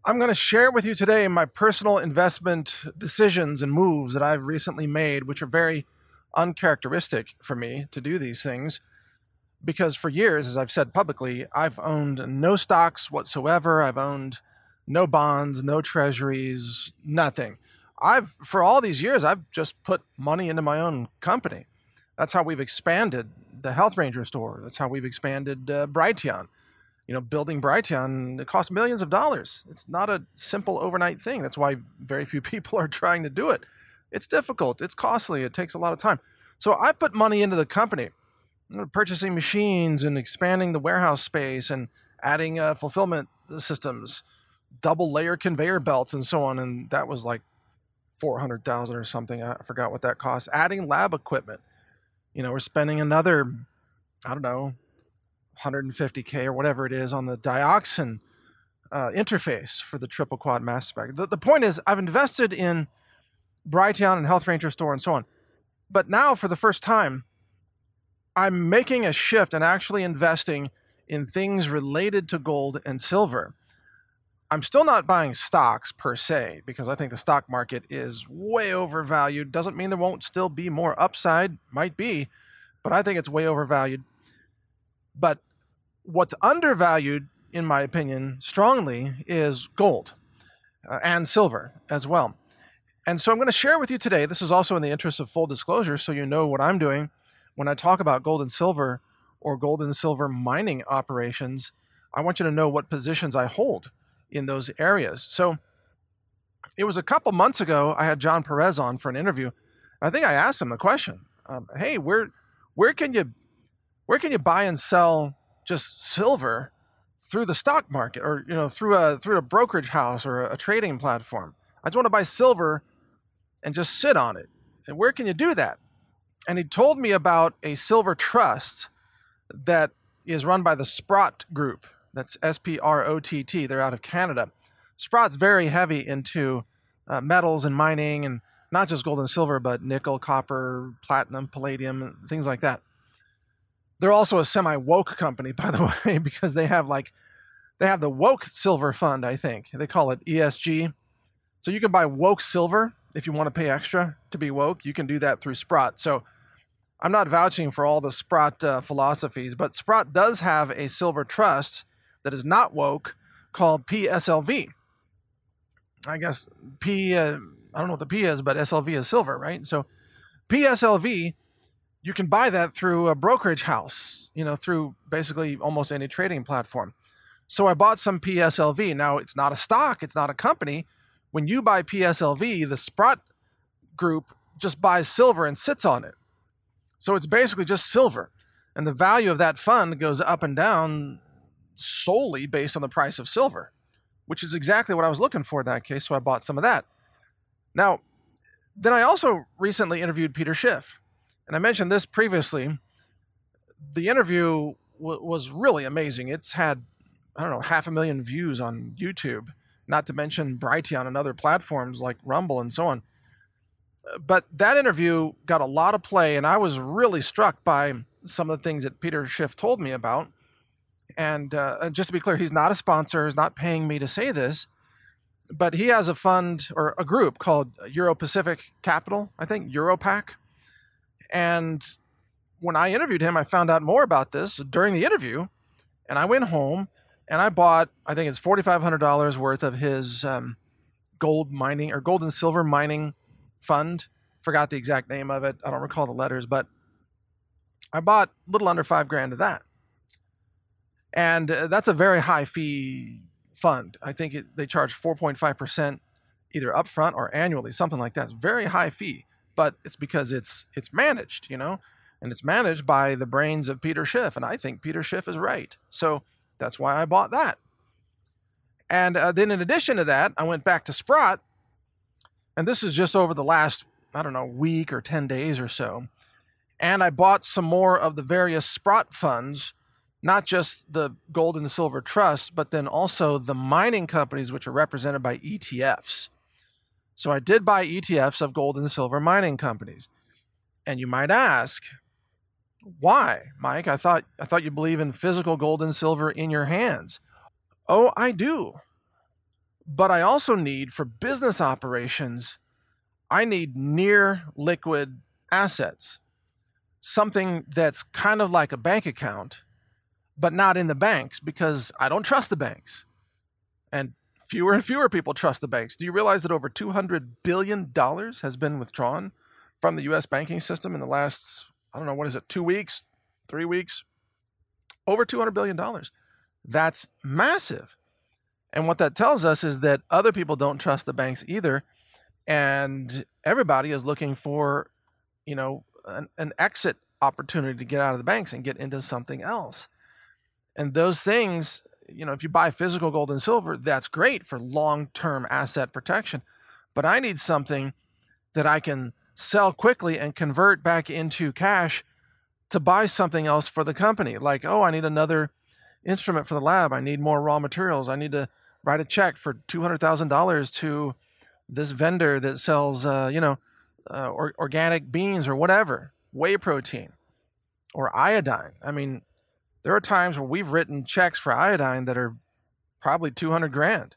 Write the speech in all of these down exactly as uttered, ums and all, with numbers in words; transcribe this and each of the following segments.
I'm going to share with you today my personal investment decisions and moves that I've recently made, which are very uncharacteristic for me to do these things. Because for years, as I've said publicly, I've owned no stocks whatsoever. I've owned no bonds, no treasuries, nothing. I've, for all these years, I've just put money into my own company. That's how we've expanded the Health Ranger store. That's how we've expanded uh, Brighteon. You know, building Brighteon, it costs millions of dollars. It's not a simple overnight thing. That's why very few people are trying to do it. It's difficult. It's costly. It takes a lot of time. So I put money into the company, you know, purchasing machines and expanding the warehouse space and adding uh, fulfillment systems, double layer conveyor belts and so on. And that was like four hundred thousand dollars or something. I forgot what that cost. Adding lab equipment. You know, we're spending another, I don't know, one hundred fifty K or whatever it is on the dioxin uh, interface for the triple quad mass spec. The, the point is, I've invested in Brighteon and Health Ranger store and so on. But now, for the first time, I'm making a shift and actually investing in things related to gold and silver. I'm still not buying stocks per se, because I think the stock market is way overvalued. Doesn't mean there won't still be more upside, might be, but I think it's way overvalued. But what's undervalued, in my opinion, strongly, is gold uh, and silver as well. And so I'm going to share with you today, this is also in the interest of full disclosure, so you know what I'm doing when I talk about gold and silver or gold and silver mining operations. I want you to know what positions I hold in those areas. So it was a couple months ago, I had John Perez on for an interview. I think I asked him the question, um, hey, where where can you where can you buy and sell just silver through the stock market, or you know through a through a brokerage house or a, a trading platform? I just want to buy silver and just sit on it. And where can you do that? And he told me about a silver trust that is run by the Sprott Group. That's S P R O T T. They're out of Canada. Sprott's very heavy into uh, metals and mining, and not just gold and silver, but nickel, copper, platinum, palladium, things like that. They're also a semi-woke company, by the way, because they have like, they have the woke silver fund, I think. They call it E S G. So you can buy woke silver if you want to pay extra to be woke. You can do that through Sprott. So I'm not vouching for all the Sprott uh, philosophies, but Sprott does have a silver trust that is not woke called P S L V. I guess P, uh, I don't know what the P is, but S L V is silver, right? So P S L V, you can buy that through a brokerage house, you know, through basically almost any trading platform. So I bought some P S L V. Now, it's not a stock, it's not a company. When you buy P S L V, the Sprott Group just buys silver and sits on it. So it's basically just silver. And the value of that fund goes up and down solely based on the price of silver, which is exactly what I was looking for in that case. So I bought some of that. Now, then I also recently interviewed Peter Schiff. And I mentioned this previously. The interview w- was really amazing. It's had, I don't know, half a million views on YouTube, not to mention Brighteon and other platforms like Rumble and so on. But that interview got a lot of play, and I was really struck by some of the things that Peter Schiff told me about. And uh, just to be clear, he's not a sponsor, he's not paying me to say this, but he has a fund or a group called Euro Pacific Capital, I think, Europac. And when I interviewed him, I found out more about this during the interview, and I went home and I bought, I think it's four thousand five hundred dollars worth of his um, gold mining or gold and silver mining fund. Forgot the exact name of it. I don't recall the letters, but I bought a little under five grand of that. And uh, that's a very high fee fund. I think it, they charge four point five percent either upfront or annually, something like that. It's a very high fee, but it's because it's it's managed, you know, and it's managed by the brains of Peter Schiff. And I think Peter Schiff is right. So that's why I bought that. And uh, then in addition to that, I went back to Sprott. And this is just over the last, I don't know, week or ten days or so. And I bought some more of the various Sprott funds, not just the gold and silver trust, but then also the mining companies, which are represented by E T Fs. So I did buy E T Fs of gold and silver mining companies. And you might ask, why, Mike? I thought I thought you believe in physical gold and silver in your hands. Oh, I do. But I also need, for business operations, I need near liquid assets, something that's kind of like a bank account, but not in the banks, because I don't trust the banks. And fewer and fewer people trust the banks. Do you realize that over two hundred billion dollars has been withdrawn from the U S banking system in the last, I don't know, what is it, two weeks, three weeks? Over two hundred billion dollars. That's massive. And what that tells us is that other people don't trust the banks either. And everybody is looking for, you know, an, an exit opportunity to get out of the banks and get into something else. And those things, you know, if you buy physical gold and silver, that's great for long-term asset protection. But I need something that I can sell quickly and convert back into cash to buy something else for the company. Like, oh, I need another instrument for the lab. I need more raw materials. I need to write a check for two hundred thousand dollars to this vendor that sells, uh, you know, uh, or, organic beans or whatever, whey protein or iodine. I mean, there are times where we've written checks for iodine that are probably two hundred grand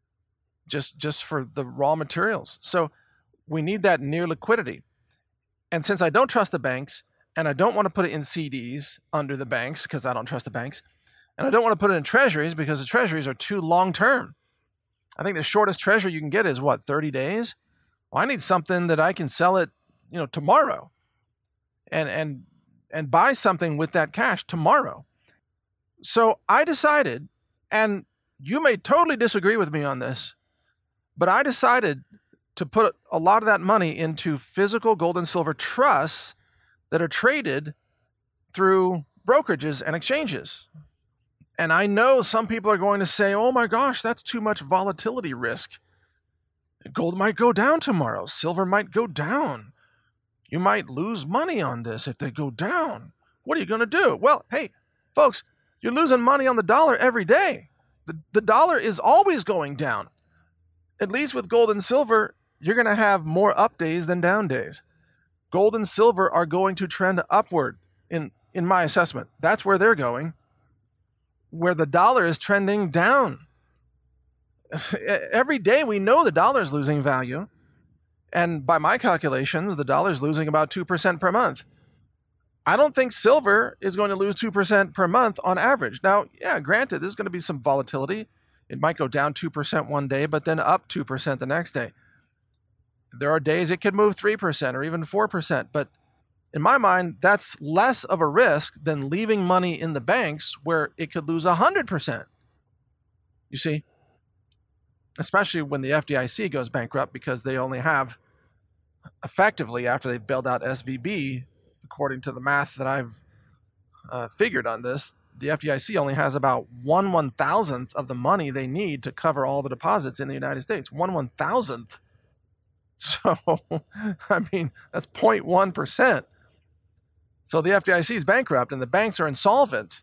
just, just for the raw materials. So we need that near liquidity. And since I don't trust the banks, and I don't want to put it in C Ds under the banks because I don't trust the banks, and I don't want to put it in treasuries because the treasuries are too long-term. I think the shortest treasury you can get is, what, thirty days? Well, I need something that I can sell it, you know, tomorrow and and and buy something with that cash tomorrow. So I decided, and you may totally disagree with me on this, but I decided to put a lot of that money into physical gold and silver trusts that are traded through brokerages and exchanges. And I know some people are going to say, oh my gosh, that's too much volatility risk. Gold might go down tomorrow. Silver might go down. You might lose money on this if they go down. What are you going to do? Well, hey, folks, you're losing money on the dollar every day. The, the dollar is always going down. At least with gold and silver, you're going to have more up days than down days. Gold and silver are going to trend upward in, in my assessment. That's where they're going, where the dollar is trending down. Every day we know the dollar is losing value. And by my calculations, the dollar is losing about two percent per month. I don't think silver is going to lose two percent per month on average. Now, yeah, granted, there's going to be some volatility. It might go down two percent one day, but then up two percent the next day. There are days it could move three percent or even four percent. But in my mind, that's less of a risk than leaving money in the banks where it could lose one hundred percent. You see? Especially when the F D I C goes bankrupt, because they only have, effectively, after they bailed out S V B, according to the math that I've uh, figured on this, the F D I C only has about one one thousandth of the money they need to cover all the deposits in the United States. One one thousandth. So, I mean, that's zero point one percent. So the F D I C is bankrupt and the banks are insolvent.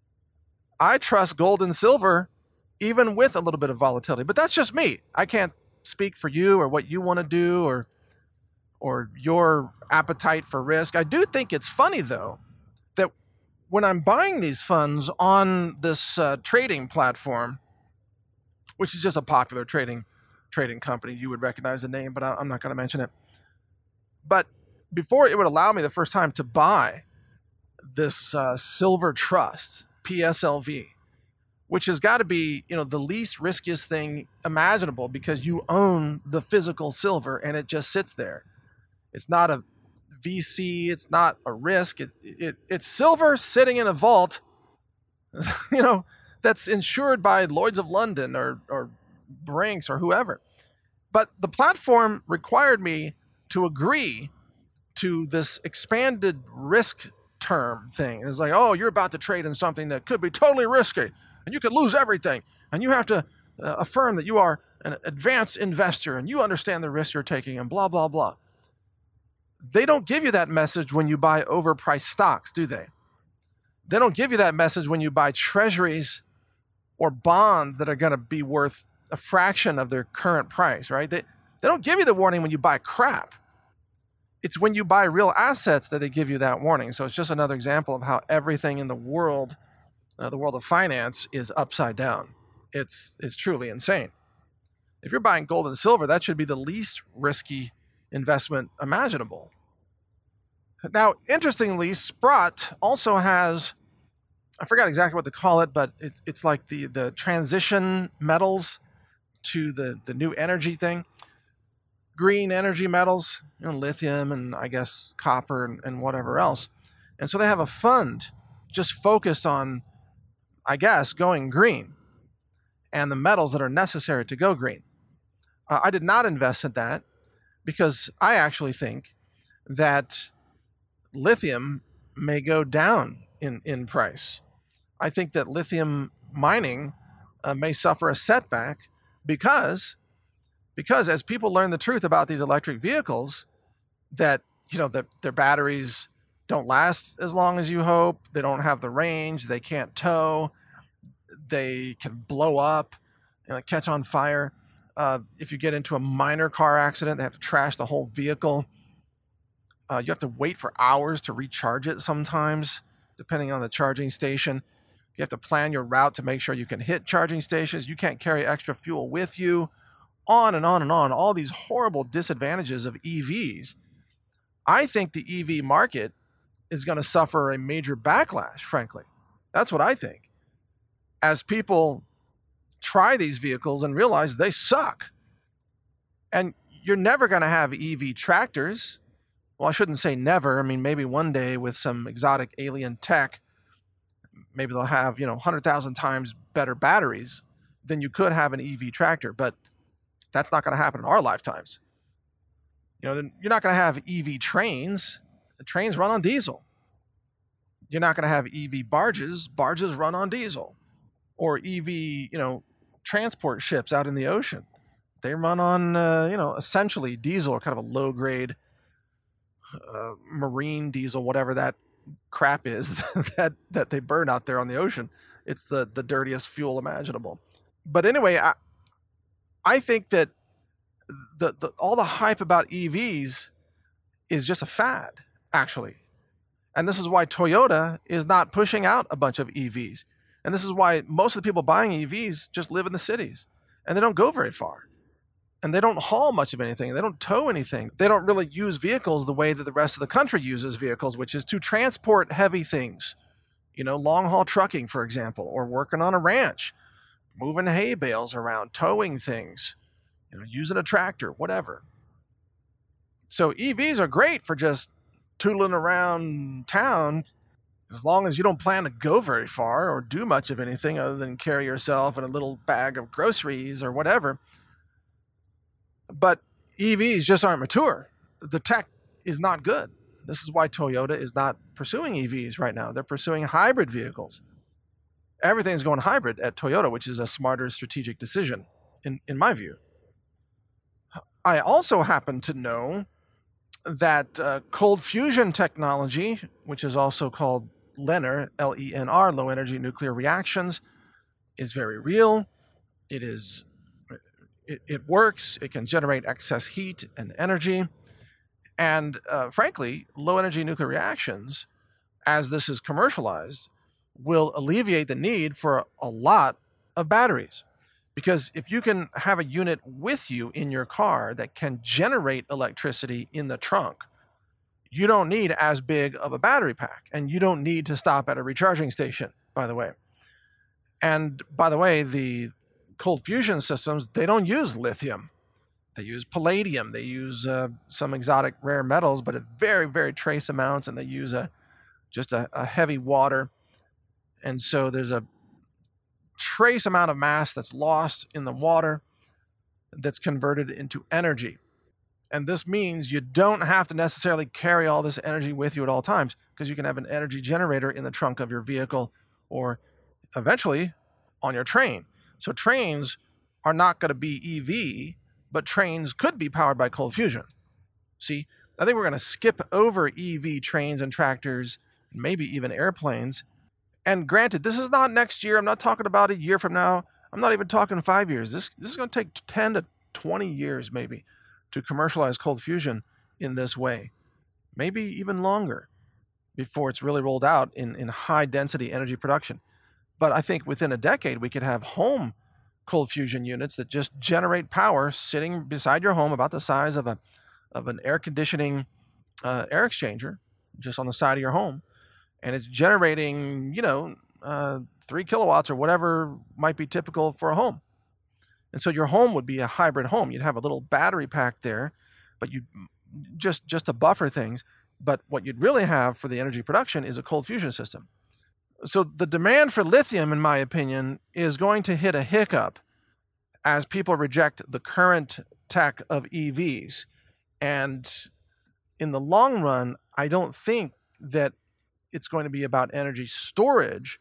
I trust gold and silver, even with a little bit of volatility. But that's just me. I can't speak for you or what you want to do or or your appetite for risk. I do think it's funny, though, that when I'm buying these funds on this uh, trading platform, which is just a popular trading trading company, you would recognize the name, but I, I'm not going to mention it. But before it would allow me the first time to buy this uh, silver trust, P S L V, which has got to be, you know, the least riskiest thing imaginable because you own the physical silver and it just sits there. It's not a V C. It's not a risk. It, it, it's silver sitting in a vault, you know, that's insured by Lloyd's of London or, or Brinks or whoever. But the platform required me to agree to this expanded risk term thing. It's like, oh, you're about to trade in something that could be totally risky and you could lose everything. And you have to uh, affirm that you are an advanced investor and you understand the risk you're taking and blah, blah, blah. They don't give you that message when you buy overpriced stocks, do they? They don't give you that message when you buy treasuries or bonds that are going to be worth a fraction of their current price, right? They, they don't give you the warning when you buy crap. It's when you buy real assets that they give you that warning. So it's just another example of how everything in the world, uh, the world of finance, is upside down. It's, it's truly insane. If you're buying gold and silver, that should be the least risky investment imaginable. Now, interestingly, Sprott also has, I forgot exactly what to call it, but it's, it's like the, the transition metals to the, the new energy thing. Green energy metals, you know, lithium and I guess copper and, and whatever else. And so they have a fund just focused on, I guess, going green and the metals that are necessary to go green. Uh, I did not invest in that because I actually think that lithium may go down in, in price. I think that lithium mining uh, may suffer a setback because, because as people learn the truth about these electric vehicles, that, you know, the, their batteries don't last as long as you hope, they don't have the range, they can't tow, they can blow up, you know, catch on fire. Uh, if you get into a minor car accident, they have to trash the whole vehicle. Uh, you have to wait for hours to recharge it sometimes, depending on the charging station. You have to plan your route to make sure you can hit charging stations. You can't carry extra fuel with you. On and on and on. All these horrible disadvantages of E Vs. I think the E V market is going to suffer a major backlash, frankly. That's what I think. As people try these vehicles and realize they suck. And you're never going to have E V tractors. Well, I shouldn't say never. I mean, maybe one day with some exotic alien tech, maybe they'll have, you know, one hundred thousand times better batteries than you could have an E V tractor. But that's not going to happen in our lifetimes. You know, you're not going to have E V trains. The trains run on diesel. You're not going to have E V barges. Barges run on diesel. Or E V, you know, transport ships out in the ocean. They run on, uh, you know, essentially diesel, or kind of a low-grade uh, marine diesel, whatever that crap is that that they burn out there on the ocean. It's the the dirtiest fuel imaginable. But anyway, I I think that the, the all the hype about E Vs is just a fad, actually. And this is why Toyota is not pushing out a bunch of E Vs. And this is why most of the people buying E Vs just live in the cities and they don't go very far. And they don't haul much of anything. They don't tow anything. They don't really use vehicles the way that the rest of the country uses vehicles, which is to transport heavy things. You know, long haul trucking, for example, or working on a ranch, moving hay bales around, towing things, you know, using a tractor, whatever. So E Vs are great for just tootling around town, as long as you don't plan to go very far or do much of anything other than carry yourself in a little bag of groceries or whatever. But E Vs just aren't mature. The tech is not good. This is why Toyota is not pursuing E Vs right now. They're pursuing hybrid vehicles. Everything's going hybrid at Toyota, which is a smarter strategic decision, in, in my view. I also happen to know that uh, cold fusion technology, which is also called L E N R, L E N R, low energy nuclear reactions, is very real. It is, it, it works. It can generate excess heat and energy. And uh, frankly, low energy nuclear reactions, as this is commercialized, will alleviate the need for a lot of batteries. Because if you can have a unit with you in your car that can generate electricity in the trunk, you don't need as big of a battery pack, and you don't need to stop at a recharging station, by the way. And by the way, the cold fusion systems, they don't use lithium. They use palladium. They use uh, some exotic rare metals, but at very, very trace amounts, and they use a just a, a heavy water. And so there's a trace amount of mass that's lost in the water that's converted into energy. And this means you don't have to necessarily carry all this energy with you at all times, because you can have an energy generator in the trunk of your vehicle or eventually on your train. So trains are not going to be E V, but trains could be powered by cold fusion. See, I think we're going to skip over E V trains and tractors, maybe even airplanes. And granted, this is not next year. I'm not talking about a year from now. I'm not even talking five years. This, this is going to take ten to twenty years maybe to commercialize cold fusion in this way. Maybe even longer before it's really rolled out in, in high density energy production. But I think within a decade, we could have home cold fusion units that just generate power sitting beside your home, about the size of a of an air conditioning uh, air exchanger, just on the side of your home, and it's generating, you know, uh, three kilowatts or whatever might be typical for a home. And so your home would be a hybrid home. You'd have a little battery pack there, but you just just to buffer things. But what you'd really have for the energy production is a cold fusion system. So the demand for lithium, in my opinion, is going to hit a hiccup as people reject the current tech of E Vs. And in the long run, I don't think that it's going to be about energy storage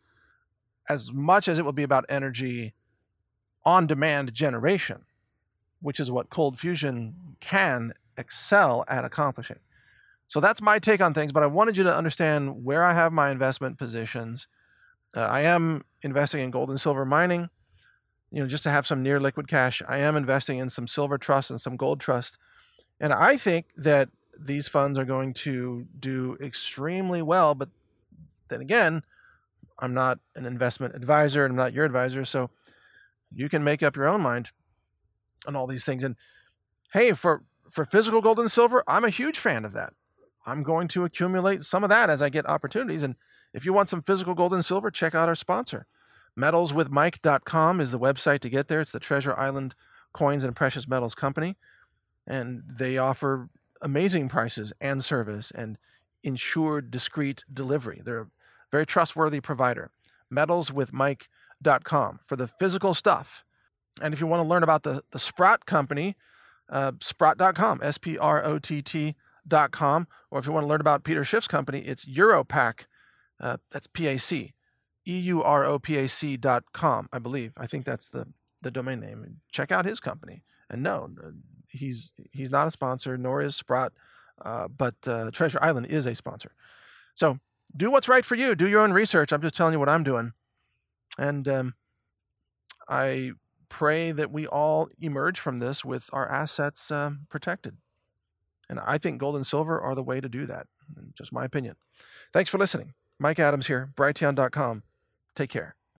as much as it will be about energy on-demand generation, which is what cold fusion can excel at accomplishing. So that's my take on things, but I wanted you to understand where I have my investment positions. Uh, I am investing in gold and silver mining, you know, just to have some near liquid cash. I am investing in some silver trust and some gold trust. And I think that these funds are going to do extremely well. But then again, I'm not an investment advisor and I'm not your advisor. So you can make up your own mind on all these things. And hey, for, for physical gold and silver, I'm a huge fan of that. I'm going to accumulate some of that as I get opportunities. And if you want some physical gold and silver, check out our sponsor. metals with mike dot com is the website to get there. It's the Treasure Island Coins and Precious Metals Company. And they offer amazing prices and service and ensured discreet delivery. They're a very trustworthy provider. metals with mike dot com for the physical stuff. And if you want to learn about the, the Sprott Company, uh, sprott dot com, S P R O T T dot com. Or if you want to learn about Peter Schiff's company, it's Europac. Uh, that's P A C, E U R O P A C dot com, I believe. I think that's the, the domain name. Check out his company. And no, he's he's not a sponsor, nor is Sprott, uh, but uh, Treasure Island is a sponsor. So do what's right for you. Do your own research. I'm just telling you what I'm doing. And um, I pray that we all emerge from this with our assets um, protected. And I think gold and silver are the way to do that. Just my opinion. Thanks for listening. Mike Adams here, Brighteon dot com. Take care.